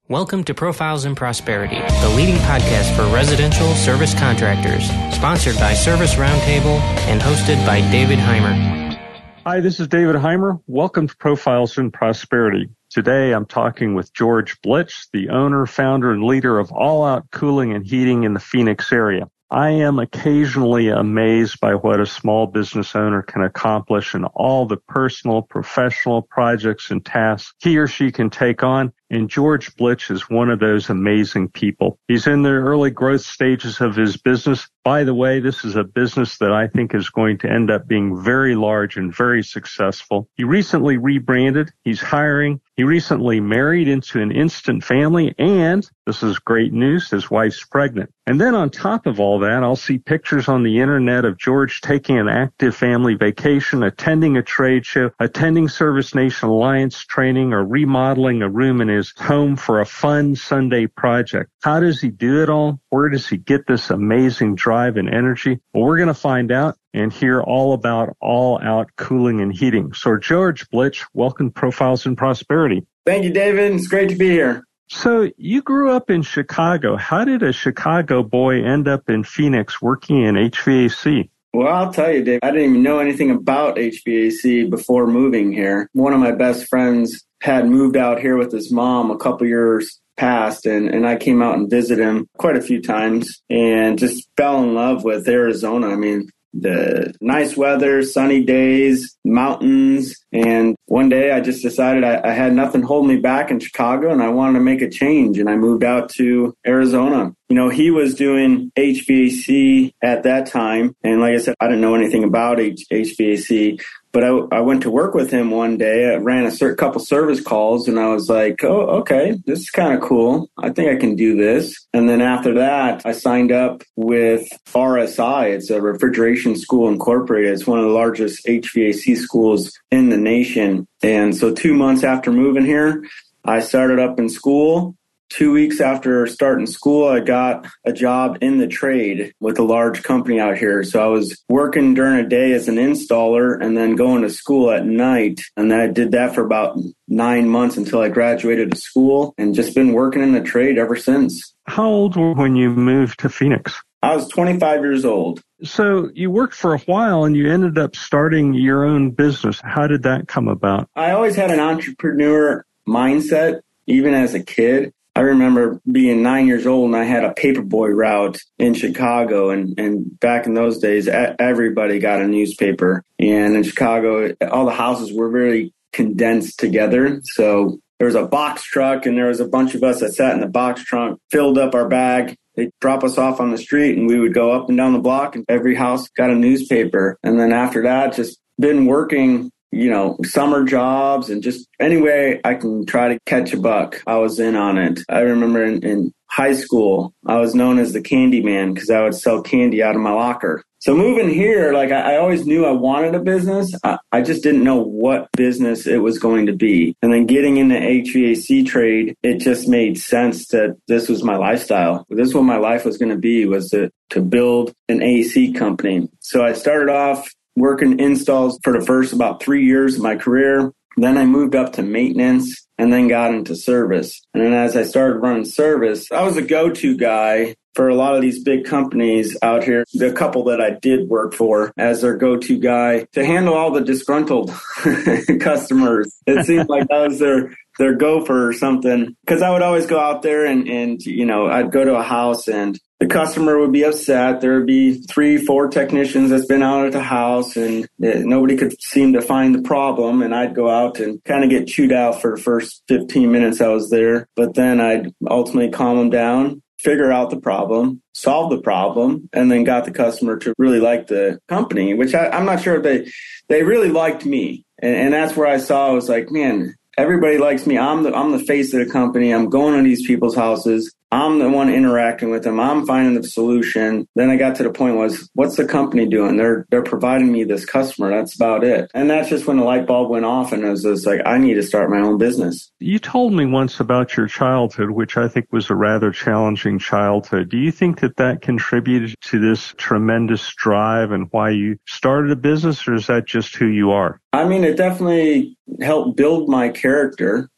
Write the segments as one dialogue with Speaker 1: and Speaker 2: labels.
Speaker 1: Welcome to Profiles in Prosperity, the leading podcast for residential service contractors, sponsored by Service Roundtable and hosted by David Heimer.
Speaker 2: Hi, this is David Heimer. Welcome to Profiles in Prosperity. Today, I'm talking with George Blitch, the owner, founder, and leader of All Out Cooling and Heating in the Phoenix area. I am occasionally amazed by what a small business owner can accomplish and all the personal, professional projects and tasks he or she can take on. And George Blitch is one of those amazing people. He's in the early growth stages of his business. By the way, this is a business that I think is going to end up being very large and very successful. He recently rebranded. He's hiring. He recently married into an instant family, and this is great news, his wife's pregnant. And then on top of all that, I'll see pictures on the internet of George taking an active family vacation, attending a trade show, attending Service Nation Alliance training, or remodeling a room in his home for a fun Sunday project. How does he do it all? Where does he get this amazing drive and energy? Well, we're going to find out and hear all about All Out Cooling and Heating. So George Blitch, welcome to Profiles in Prosperity.
Speaker 3: Thank you, David. It's great to be here.
Speaker 2: So you grew up in Chicago. How did a Chicago boy end up in Phoenix working in HVAC?
Speaker 3: Well, I'll tell you, Dave, I didn't even know anything about HVAC before moving here. One of my best friends had moved out here with his mom a couple years past, and I came out and visited him quite a few times and just fell in love with Arizona. I mean, the nice weather, sunny days, mountains. And one day I just decided I had nothing holding me back in Chicago and I wanted to make a change. And I moved out to Arizona. You know, he was doing HVAC at that time. And like I said, I didn't know anything about HVAC. But I went to work with him one day. I ran a couple service calls and I was like, oh, okay, this is kind of cool. I think I can do this. And then after that, I signed up with RSI. It's a Refrigeration School Incorporated. It's one of the largest HVAC schools in the nation. And so 2 months after moving here, I started up in school. 2 weeks after starting school, I got a job in the trade with a large company out here. So I was working during a day as an installer and then going to school at night. And I did that for about 9 months until I graduated to school and just been working in the trade ever since.
Speaker 2: How old were you when you moved to Phoenix?
Speaker 3: I was 25 years old.
Speaker 2: So you worked for a while and you ended up starting your own business. How did that come about?
Speaker 3: I always had an entrepreneur mindset, even as a kid. I remember being 9 years old and I had a paperboy route in Chicago. And back in those days, everybody got a newspaper. And in Chicago, all the houses were very condensed together. So there was a box truck and there was a bunch of us that sat in the box trunk, filled up our bag. They'd drop us off on the street and we would go up and down the block and every house got a newspaper. And then after that, just been working, you know, summer jobs and just any way I can try to catch a buck. I was in on it. I remember in high school, I was known as the candy man because I would sell candy out of my locker. So moving here, like I always knew I wanted a business. I just didn't know what business it was going to be. And then getting in the HVAC trade, it just made sense that this was my lifestyle. This is what my life was going to be, was to build an AC company. So I started off working installs for the first about 3 years of my career. Then I moved up to maintenance and then got into service. And then as I started running service, I was a go-to guy for a lot of these big companies out here. The couple that I did work for as their go-to guy to handle all the disgruntled customers. It seemed like that was their gopher or something. Because I would always go out there and you know, I'd go to a house and the customer would be upset. There would be 3-4 technicians that's been out at the house and nobody could seem to find the problem. And I'd go out and kind of get chewed out for the first 15 minutes I was there. But then I'd ultimately calm them down, figure out the problem, solve the problem, and then got the customer to really like the company, which I'm not sure if they really liked me. And that's where I saw, I was like, man, everybody likes me. I'm the face of the company. I'm going to these people's houses. I'm the one interacting with them. I'm finding the solution. Then I got to the point was, what's the company doing? They're providing me this customer. That's about it. And that's just when the light bulb went off and it was just like, I need to start my own business.
Speaker 2: You told me once about your childhood, which I think was a rather challenging childhood. Do you think that contributed to this tremendous drive and why you started a business, or is that just who you are?
Speaker 3: I mean, it definitely helped build my character.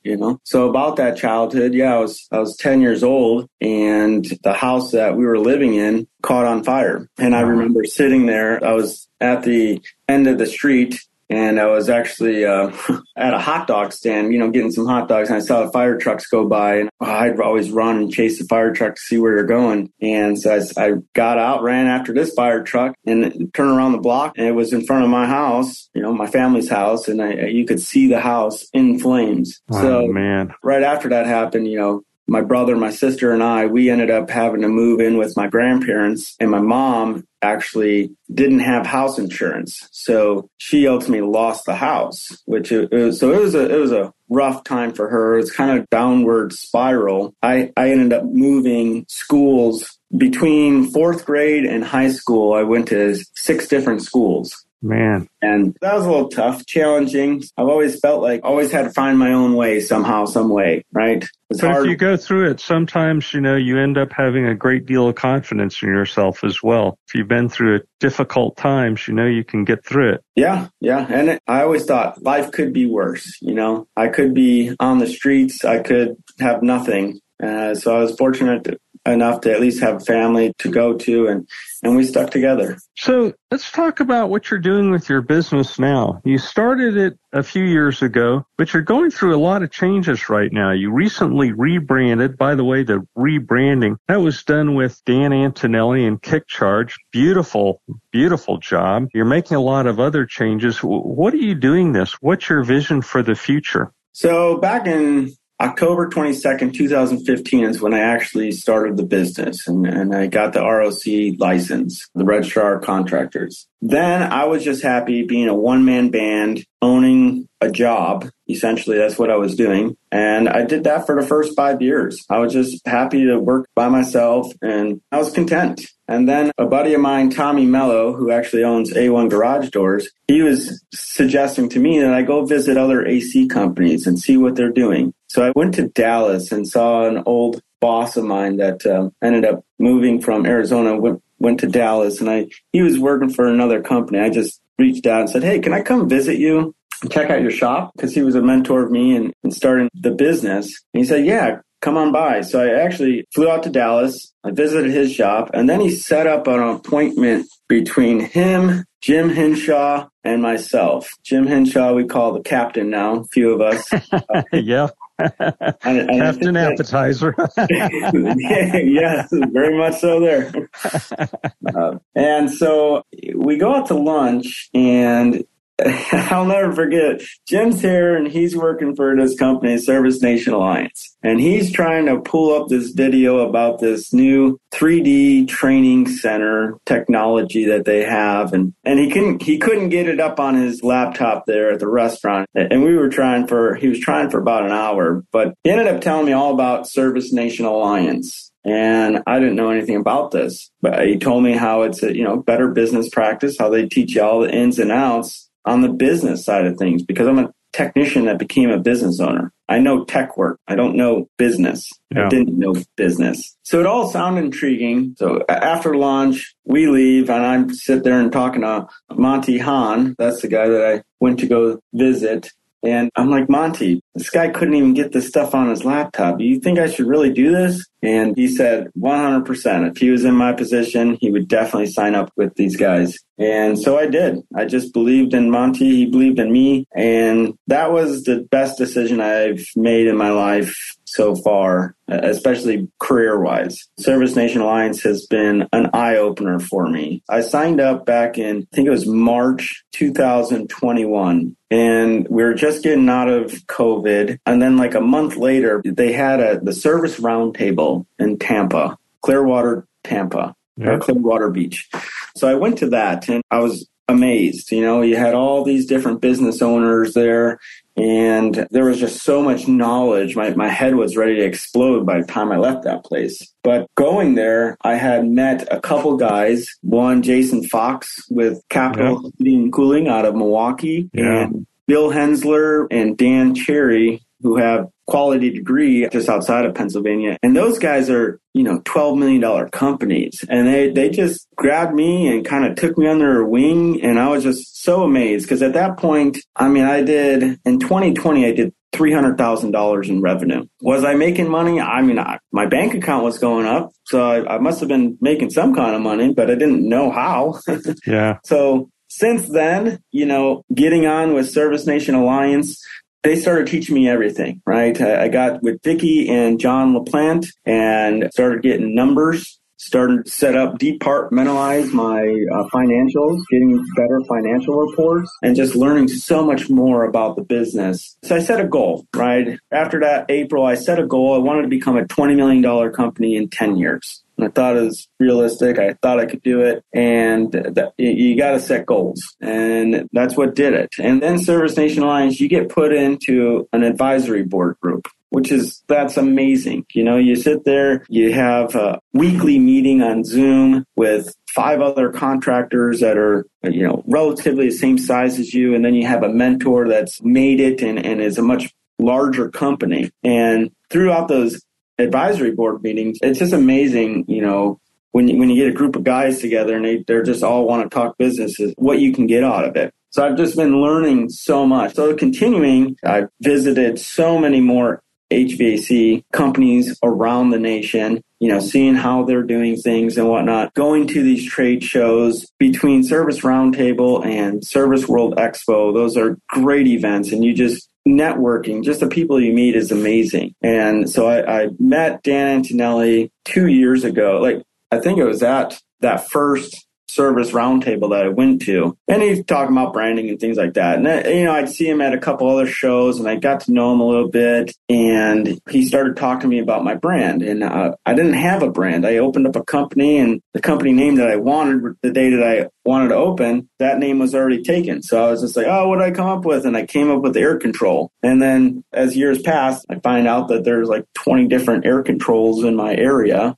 Speaker 3: So about that childhood, I was 10 years old, and the house that we were living in caught on fire. And I remember sitting there. I was at the end of the street, and I was actually at a hot dog stand, getting some hot dogs, and I saw the fire trucks go by, and I'd always run and chase the fire truck to see where they're going. And so I got out, ran after this fire truck, and turned around the block, and it was in front of my house, my family's house, and you could see the house in flames.
Speaker 2: Oh, man.
Speaker 3: Right after that happened, my brother, my sister, and I, we ended up having to move in with my grandparents, and my mom actually didn't have house insurance. So she ultimately lost the house, it was a rough time for her. It's kind of downward spiral. I ended up moving schools between fourth grade and high school. I went to 6 different schools.
Speaker 2: Man.
Speaker 3: And that was a little tough, challenging. I've always felt like I always had to find my own way somehow, some way, right? It's
Speaker 2: but
Speaker 3: hard.
Speaker 2: If you go through it, sometimes, you end up having a great deal of confidence in yourself as well. If you've been through difficult times, you can get through it.
Speaker 3: Yeah. And I always thought life could be worse. I could be on the streets. I could have nothing. So I was fortunate enough to at least have a family to go to, and we stuck together.
Speaker 2: So let's talk about what you're doing with your business now. You started it a few years ago, but you're going through a lot of changes right now. You recently rebranded. By the way, the rebranding, that was done with Dan Antonelli and KickCharge. Beautiful, beautiful job. You're making a lot of other changes. What are you doing this? What's your vision for the future?
Speaker 3: So back in October 22nd, 2015 is when I actually started the business, and I got the ROC license, the Registrar of Contractors. Then I was just happy being a one-man band, owning a job. Essentially, that's what I was doing. And I did that for the first 5 years. I was just happy to work by myself, and I was content. And then a buddy of mine, Tommy Mello, who actually owns A1 Garage Doors, he was suggesting to me that I go visit other AC companies and see what they're doing. So I went to Dallas and saw an old boss of mine that ended up moving from Arizona, went to Dallas, and he was working for another company. I just reached out and said, hey, can I come visit you and check out your shop? Because he was a mentor of me in starting the business. And he said, yeah, come on by. So I actually flew out to Dallas. I visited his shop, and then he set up an appointment between him, Jim Hinshaw, and myself. Jim Hinshaw, we call the captain now, a few of us.
Speaker 2: Yeah. Captain Appetizer.
Speaker 3: Yeah, very much so there. And so we go out to lunch, and I'll never forget, Jim's here and he's working for this company, Service Nation Alliance. And he's trying to pull up this video about this new 3D training center technology that they have. And he couldn't get it up on his laptop there at the restaurant. And he was trying for about an hour, but he ended up telling me all about Service Nation Alliance. And I didn't know anything about this, but he told me how it's a, better business practice, how they teach you all the ins and outs on the business side of things, because I'm a technician that became a business owner. I know tech work. I don't know business.
Speaker 2: Yeah.
Speaker 3: I didn't know business. So it all sounded intriguing. So after lunch, we leave, and I sit there and talking to Monty Hahn. That's the guy that I went to go visit. And I'm like, Monty, this guy couldn't even get this stuff on his laptop. Do you think I should really do this? And he said 100%. If he was in my position, he would definitely sign up with these guys. And so I did. I just believed in Monty. He believed in me. And that was the best decision I've made in my life so far, especially career-wise. Service Nation Alliance has been an eye-opener for me. I signed up back in, I think it was March 2021. And we were just getting out of COVID. And then like a month later, they had the service roundtable in Tampa, Clearwater, Tampa, or Clearwater Beach. So I went to that and I was amazed. You had all these different business owners there, and there was just so much knowledge. My head was ready to explode by the time I left that place. But going there, I had met a couple guys, one Jason Fox with Capital Heating and Cooling out of Milwaukee, and Bill Hensler and Dan Cherry, who have quality degree just outside of Pennsylvania. And those guys are, $12 million companies. And they just grabbed me and kind of took me under their wing. And I was just so amazed because at that point, in 2020, I did $300,000 in revenue. Was I making money? I mean, my bank account was going up, so I must have been making some kind of money, but I didn't know how.
Speaker 2: Yeah.
Speaker 3: So since then, getting on with Service Nation Alliance, they started teaching me everything, right? I got with Vicki and John LaPlante and started getting numbers, started to set up, departmentalize my financials, getting better financial reports, and just learning so much more about the business. So I set a goal, right? After that April, I set a goal. I wanted to become a $20 million company in 10 years. And I thought it was realistic. I thought I could do it. And you got to set goals. And that's what did it. And then Service Nation Alliance, you get put into an advisory board group, that's amazing. You sit there, you have a weekly meeting on Zoom with 5 other contractors that are, relatively the same size as you. And then you have a mentor that's made it and is a much larger company. And throughout those advisory board meetings, it's just amazing, when you get a group of guys together and they're just all want to talk business, is what you can get out of it. So I've just been learning so much. So continuing, I've visited so many more HVAC companies around the nation, seeing how they're doing things and whatnot, going to these trade shows between Service Roundtable and Service World Expo. Those are great events, and you just networking, just the people you meet is amazing. And so I met Dan Antonelli 2 years ago. I think it was at that first Service Roundtable that I went to. And he's talking about branding and things like that. And, I'd see him at a couple other shows and I got to know him a little bit. And he started talking to me about my brand. And I didn't have a brand. I opened up a company, and the company name that I wanted, the day that I wanted to open, that name was already taken. So I was just like, oh, what did I come up with? And I came up with air control. And then as years passed, I find out that there's 20 different air controls in my area.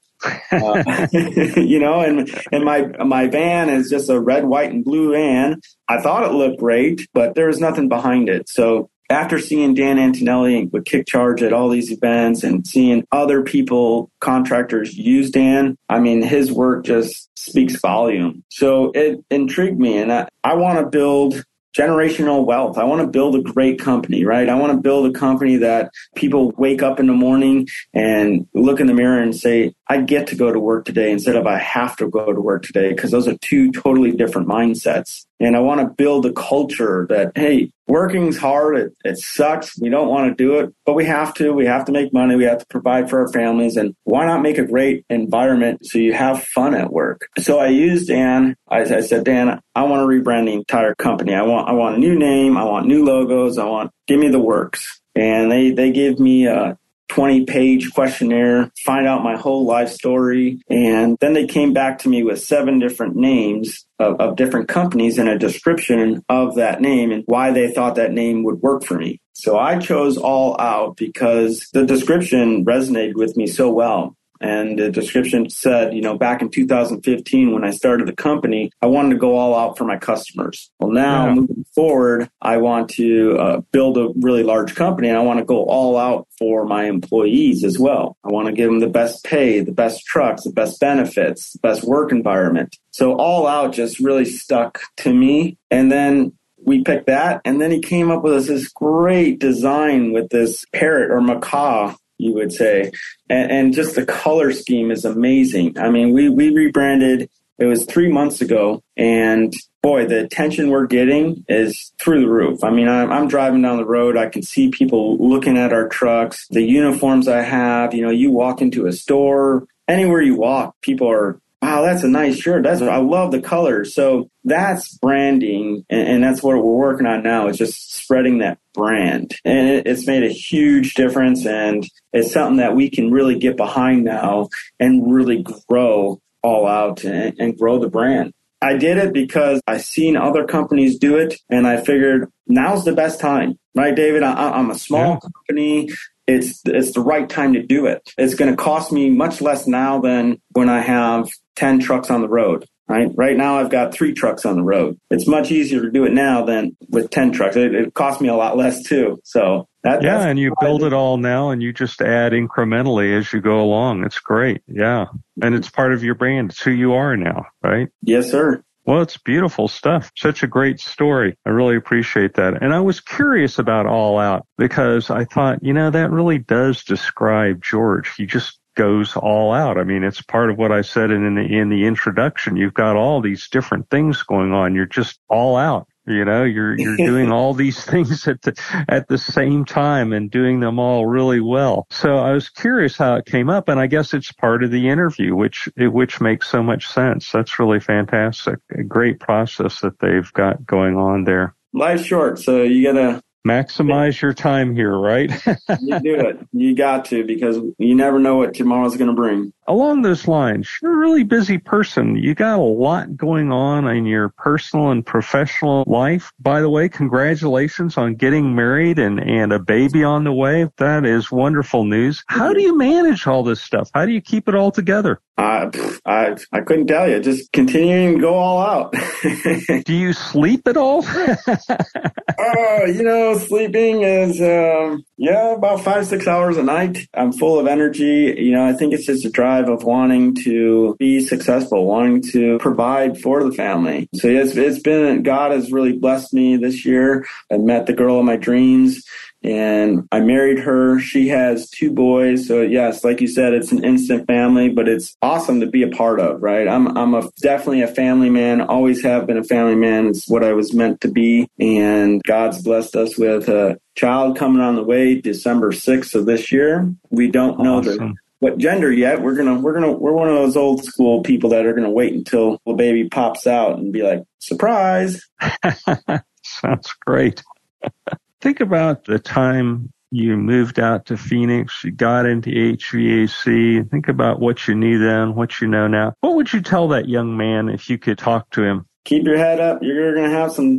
Speaker 3: And my van is just a red, white, and blue van. I thought it looked great, but there was nothing behind it. So after seeing Dan Antonelli with Kick Charge at all these events and seeing other people, contractors use Dan, his work just speaks volume. So it intrigued me, and I want to build generational wealth. I want to build a great company, right? I want to build a company that people wake up in the morning and look in the mirror and say, I get to go to work today instead of I have to go to work today, because those are two totally different mindsets. And I want to build a culture that, hey, working's hard. It sucks. We don't want to do it, but we have to. We have to make money. We have to provide for our families. And why not make a great environment so you have fun at work? So I used Dan. I said, Dan, I want to rebrand the entire company. I want a new name. I want new logos. Give me the works. And they gave me a 20-page questionnaire, find out my whole life story. And then they came back to me with 7 different names of different companies and a description of that name and why they thought that name would work for me. So I chose All Out because the description resonated with me so well. And the description said, back in 2015, when I started the company, I wanted to go all out for my customers. Well, now moving forward, I want to build a really large company, and I want to go all out for my employees as well. I want to give them the best pay, the best trucks, the best benefits, the best work environment. So All Out just really stuck to me. And then we picked that, and then he came up with this great design with this parrot or macaw, you would say. And just the color scheme is amazing. We rebranded, it was 3 months ago, and boy, the attention we're getting is through the roof. I'm driving down the road. I can see people looking at our trucks, the uniforms I have. You walk into a store, anywhere you walk, people are, wow, that's a nice shirt. I love the colors. So that's branding, and that's what we're working on now, is just spreading that brand. And it's made a huge difference, and it's something that we can really get behind now and really grow All Out and grow the brand. I did it because I seen other companies do it, and I figured now's the best time. Right, David? I'm a small company. It's the right time to do it. It's going to cost me much less now than when I have 10 trucks on the road. Right now, I've got 3 trucks on the road. It's much easier to do it now than with 10 trucks. It costs me a lot less too. So
Speaker 2: and you build it all now, and you just add incrementally as you go along. It's great. Yeah, and it's part of your brand. It's who you are now, right?
Speaker 3: Yes, sir.
Speaker 2: Well, it's beautiful stuff. Such a great story. I really appreciate that. And I was curious about All Out because I thought, that really does describe George. He just goes all out. I mean, it's part of what I said in the introduction. You've got all these different things going on. You're just all out. You're doing all these things at the same time and doing them all really well. So I was curious how it came up, and I guess it's part of the interview, which makes so much sense. That's really fantastic. A great process that they've got going on there.
Speaker 3: Life's short, so you gotta
Speaker 2: maximize your time here, right?
Speaker 3: You do it. You got to, because you never know what tomorrow's going to bring.
Speaker 2: Along those lines, you're a really busy person. You got a lot going on in your personal and professional life. By the way, congratulations on getting married and a baby on the way. That is wonderful news. How do you manage all this stuff? How do you keep it all together?
Speaker 3: I couldn't tell you. Just continuing to go all out.
Speaker 2: Do you sleep at all?
Speaker 3: Sleeping is, about 5-6 hours a night. I'm full of energy. I think it's just a drive of wanting to be successful, wanting to provide for the family. So it's been, God has really blessed me this year. I met the girl of my dreams and I married her. She has 2 boys. So yes, like you said, it's an instant family, but it's awesome to be a part of, right? I'm definitely a family man, always have been a family man. It's what I was meant to be. And God's blessed us with a child coming on the way December 6th of this year. We don't know what gender yet. We're one of those old school people that are going to wait until the baby pops out and be like, surprise.
Speaker 2: Sounds great. Think about the time you moved out to Phoenix, you got into HVAC. Think about what you knew then, what you know now. What would you tell that young man if you could talk to him?
Speaker 3: Keep your head up. You're going to have some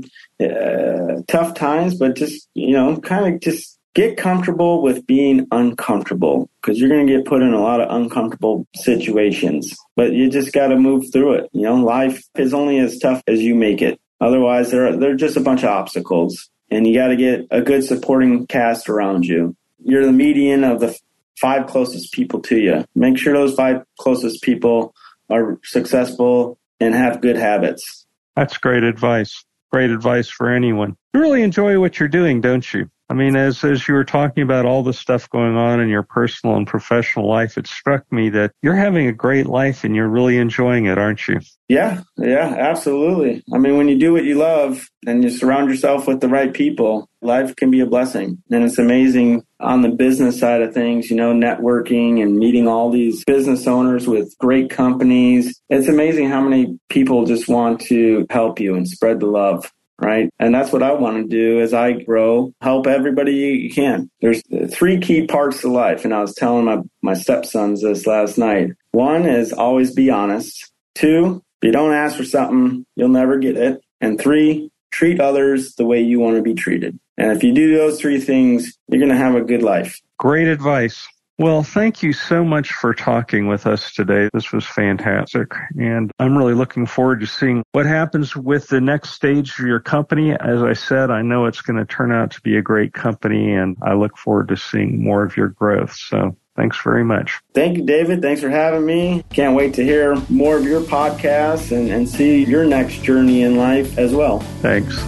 Speaker 3: tough times, but just, kind of just get comfortable with being uncomfortable, because you're going to get put in a lot of uncomfortable situations, but you just got to move through it. Life is only as tough as you make it. Otherwise, they're just a bunch of obstacles, and you got to get a good supporting cast around you. You're the median of the 5 closest people to you. Make sure those 5 closest people are successful and have good habits.
Speaker 2: That's great advice. Great advice for anyone. You really enjoy what you're doing, don't you? I mean, as you were talking about all the stuff going on in your personal and professional life, it struck me that you're having a great life and you're really enjoying it, aren't you?
Speaker 3: Yeah, absolutely. I mean, when you do what you love and you surround yourself with the right people, life can be a blessing. And it's amazing on the business side of things, networking and meeting all these business owners with great companies. It's amazing how many people just want to help you and spread the love. Right. And that's what I want to do as I grow, help everybody you can. There's 3 key parts to life. And I was telling my stepsons this last night. 1 is always be honest. 2, if you don't ask for something, you'll never get it. And 3, treat others the way you want to be treated. And if you do those 3 things, you're going to have a good life.
Speaker 2: Great advice. Well, thank you so much for talking with us today. This was fantastic. And I'm really looking forward to seeing what happens with the next stage of your company. As I said, I know it's going to turn out to be a great company, and I look forward to seeing more of your growth. So thanks very much.
Speaker 3: Thank you, David. Thanks for having me. Can't wait to hear more of your podcasts and see your next journey in life as well.
Speaker 2: Thanks.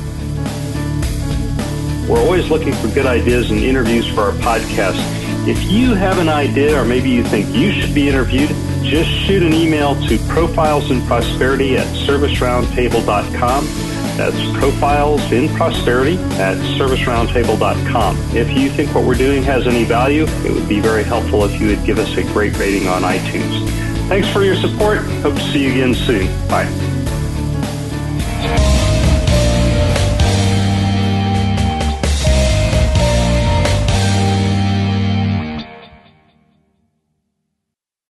Speaker 4: We're always looking for good ideas and interviews for our podcast. If you have an idea or maybe you think you should be interviewed, just shoot an email to profilesinprosperity@serviceroundtable.com. That's profilesinprosperity@serviceroundtable.com. If you think what we're doing has any value, it would be very helpful if you would give us a great rating on iTunes. Thanks for your support. Hope to see you again soon. Bye.